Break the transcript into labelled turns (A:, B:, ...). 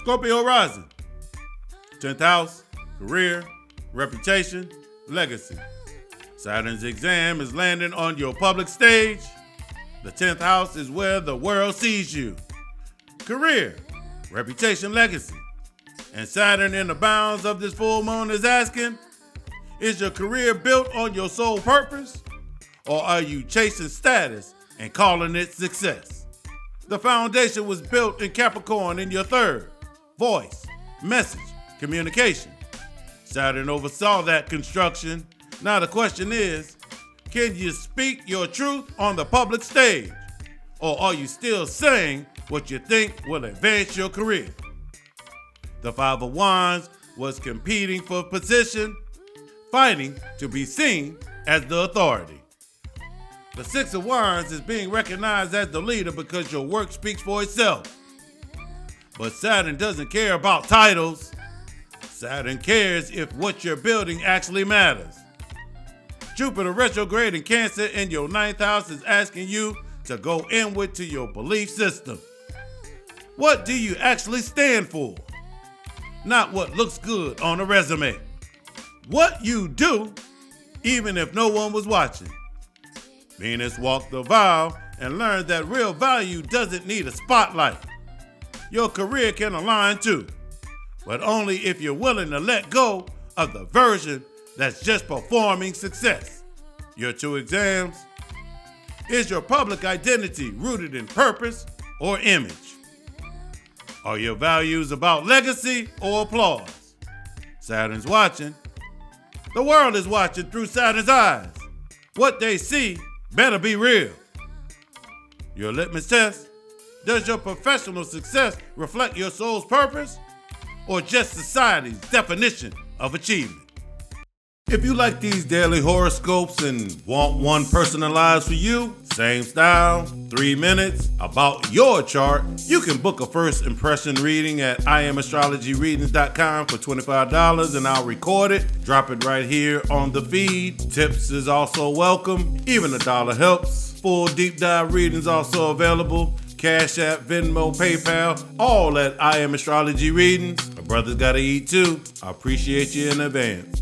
A: Scorpio rising. 10th house, career, reputation, legacy. Saturn's exam is landing on your public stage. The 10th house is where the world sees you. Career, reputation, legacy. And Saturn in the bounds of this full moon is asking, is your career built on your sole purpose? Or are you chasing status and calling it success? The foundation was built in Capricorn in your third, voice, message, communication. Saturn oversaw that construction. Now the question is, can you speak your truth on the public stage? Or are you still saying what you think will advance your career? The Five of Wands was competing for position, fighting to be seen as the authority. The Six of Wands is being recognized as the leader because your work speaks for itself. But Saturn doesn't care about titles. Saturn cares if what you're building actually matters. Jupiter retrograde in Cancer in your 9th house is asking you to go inward to your belief system. What do you actually stand for? Not what looks good on a resume. What you do, even if no one was watching. Venus walked the vow and learned that real value doesn't need a spotlight. Your career can align too, but only if you're willing to let go of the version that's just performing success. Your 2 exams. Is your public identity rooted in purpose or image? Are your values about legacy or applause? Saturn's watching. The world is watching through Saturn's eyes. What they see better be real. Your litmus test. Does your professional success reflect your soul's purpose or just society's definition of achievement? If you like these daily horoscopes and want one personalized for you, same style, 3 minutes, about your chart, you can book a first impression reading at IamAstrologyReadings.com for $25 and I'll record it, drop it right here on the feed. Tips is also welcome, even $1 helps. Full deep dive readings also available. Cash App, Venmo, PayPal, all at I Am Astrology Readings. My brother's gotta eat too. I appreciate you in advance.